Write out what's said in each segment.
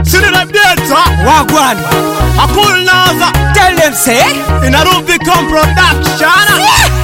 Chini na data Wagwan. Akul Naza. Tell them say In a Rubicon production.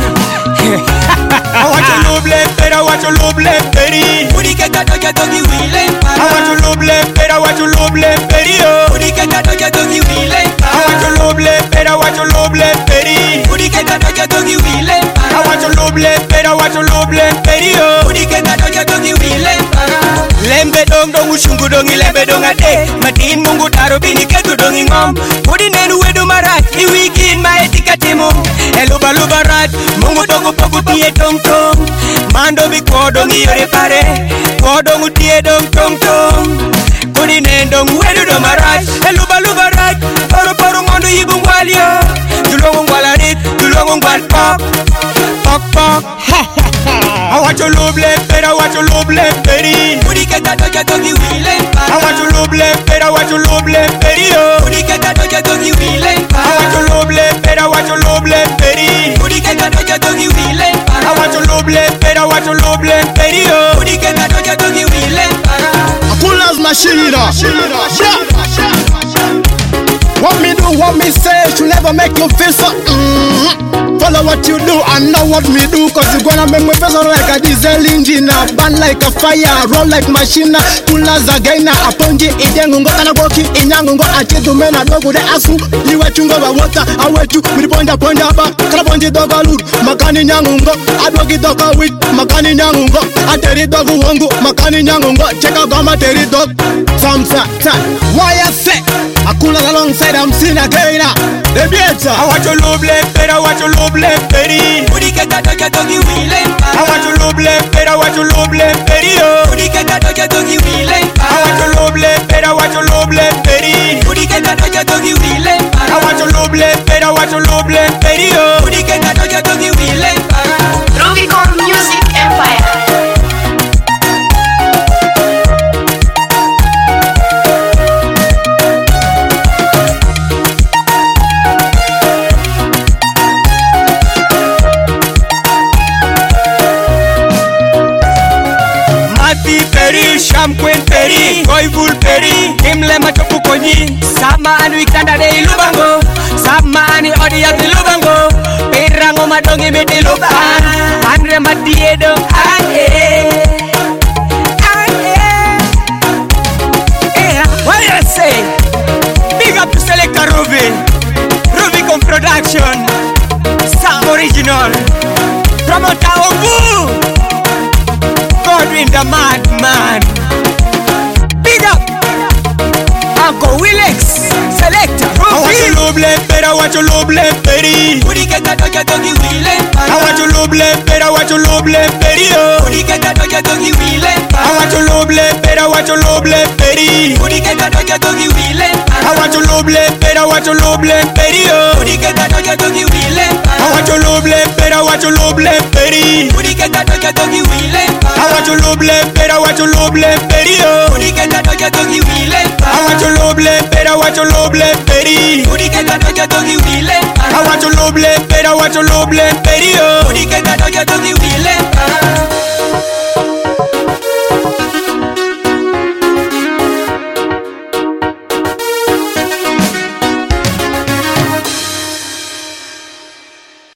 I want you love left, I want you love left, Betty. Udi ke katoja togi wile I want you love left, I want you love left, Betty. Udi ke katoja togi wile I want you love left, I want you love left, Betty. Udi ke katoja togi wile I want you love left, I want you love left, Betty. Udi ke katoja togi wile Lembe dong dong ushungu dong ilembe dong ade. Matin mungu taro bini ketu dong ingom. Udi nenu wedu marat I weekend ma etika timu. Eluba luba rat mungu dongu pogu tie dong tong. Mando bi kodong iore pare. Kodong utie dong tong tong. Udi nendong wedu dong marat. Eluba luba rat paru paru mondo ibung walio. Tulong walarit tulong wal pop pop pop. I want your love left, I want your love left, Betty. Udi ke katoja togi wile I want your love left, I want your love left, Betty. Udi ke katoja togi wile I want your love left, I want your love left, Betty. Udi ke katoja togi wile I want your love left, I want your love left, Betty. Udi ke katoja togi wile Akula's machine, yeah. What me do, what me say, should never make you feel so. Follow what you do and know what me do. Cause you gonna make me feel like a diesel engine. Burn like a fire, roll like machine. Kula's again, aponji idengungo kanaboki inyangungo achidu mena dogu de asu. Iwe chungo wa water, awetu miriponda ponda ba. Kanaponji doga luru, makani nyangungo. Adwogi doga wit, makani nyangungo. Ateri dogu wangu, makani nyangungo. Cheka gama teri dog. Samsa, why I say Akula alongside I'm seen again. The better. I want your love left, I want your love left, Betty. Udi ke katoja togi wile I want your love left, I want your love left, Betty. Udi ke katoja togi wile I want your love left, I want your love left, Betty. Udi ke katoja togi wile I want your love left, I want your love left, Betty. Udi ke katoja togi wile Rubicon Music Empire. Shamkwen peri, koivul peri, kimle machopu konyi. Sama anu ikanda de ilubango, sama ani odi ya ilubango. Pirango madongi meti luban, andre matie dong ane. What you say? Big up to Selecta Ruby, Rubicon Production, Sam Original, Promoter Ogu. Godwin the Madman. Big up Uncle Willex, Selecta Ruby. I want your love left, I want your love left, Betty. Udi ke katoja togi wile I want your love left, I want your love left, Betty. Udi ke katoja togi wile I want your love left, I want your love left, Betty. Udi ke katoja togi wile I want your love left, I want your love left, Betty. Udi ke katoja togi wile I want your love left, I want your love left, Betty. Udi ke katoja togi wile I want your love left, I want your love left, Betty. Udi ke katoja togi wile I want your love left, I want your love left, Betty. Udi ke katoja togi wile I want your love left, I want your love left, Betty. Udi ke katoja